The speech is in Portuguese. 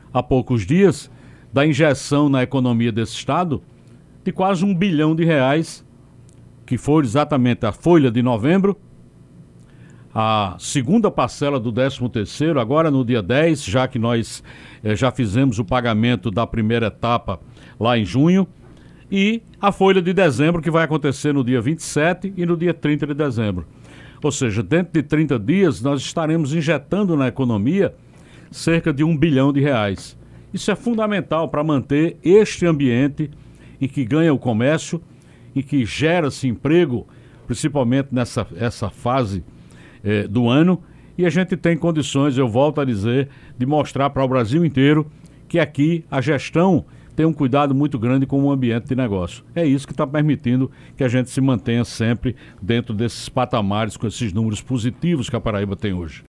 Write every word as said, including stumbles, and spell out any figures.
há poucos dias da injeção na economia desse estado de quase um bilhão de reais, que foi exatamente a folha de novembro, a segunda parcela do décimo terceiro, agora no dia dez, já que nós eh, já fizemos o pagamento da primeira etapa lá em junho, e a folha de dezembro, que vai acontecer no dia vinte e sete e no dia trinta de dezembro. Ou seja, dentro de trinta dias nós estaremos injetando na economia cerca de um bilhão de reais. Isso é fundamental para manter este ambiente em que ganha o comércio, em que gera-se emprego, principalmente nessa essa fase eh, do ano, e a gente tem condições, eu volto a dizer, de mostrar para o Brasil inteiro que aqui a gestão tem um cuidado muito grande com o ambiente de negócio. É isso que está permitindo que a gente se mantenha sempre dentro desses patamares, com esses números positivos que a Paraíba tem hoje.